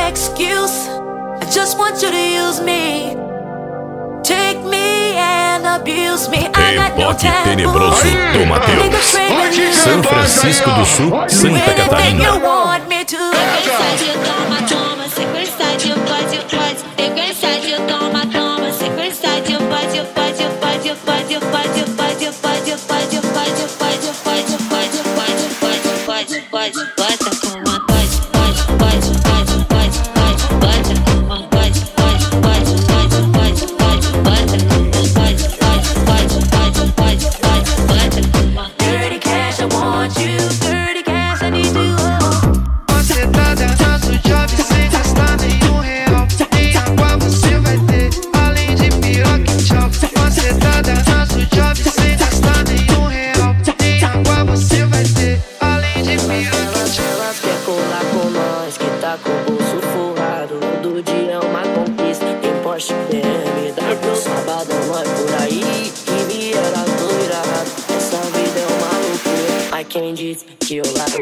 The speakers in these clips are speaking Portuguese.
excuse. I just want you to use me. Take me and abuse me. I got no Rebote time. tenebroso do Matheus. São Francisco do Sul, Santa Catarina. Sequência de toma, toma, sequência de pode, pode. Sequência de toma, toma, sequência de pode, pode, pode, pode, pode, pode, pode, pode, pode, pode, pode, pode, pode, pode, bota com uma pode, pode, pode, pode, pode, pode, bota com uma pode, pode, pode, pode, pode, pode, bota com uma pode, pode, pode, pode, pode, pode, bota com uma. Dirty cash, I want you. Dirty cash, I need you. Você tá dançando job sem gastar nenhum real. Em água você vai ter, além de piroca e tchau. Você tá dançando job sem gastar nenhum real. Em água você vai ter, além de piroca e tchau. Elas quer colar com nós, que tá com o bolso forrado. Todo dia é uma conquista, tem Porsche, BMW. Sabadão nós por aí, que viera tudo irado. Essa vida é uma loucura, ai quem disse que eu largo.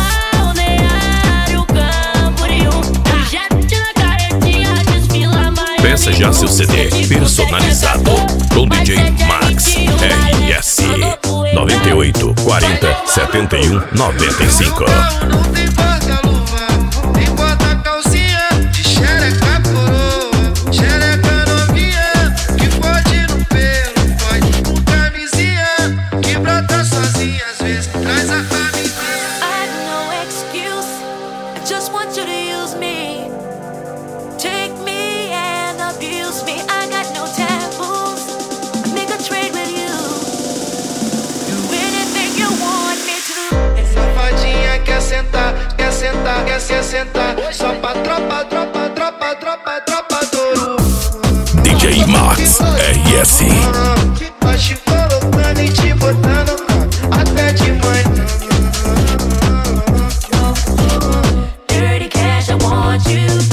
Balneário Camboriú, jet na caretinha, desfila mais. Peça já seu CD personalizado com DJ Max RS 98 40 71 95. Não tem porta-luva, tem porta-calcinha. De xereca coroa, xereca novinha. Que pode no pelo, pode com camisinha. Que brota sozinha, às vezes traz a camisinha. I got no excuse. I just want you to use me. Take me and abuse me. I got no taboos. I make a trade with you. Do anything you want me to. Safadinha quer sentar, quer sentar, quer se assentar. Só pra tropa, tropa, tropa, tropa, tropa Douro. DJ Max RS. Vai te colocando e te botando até de manhã. Dirty cash, I want you.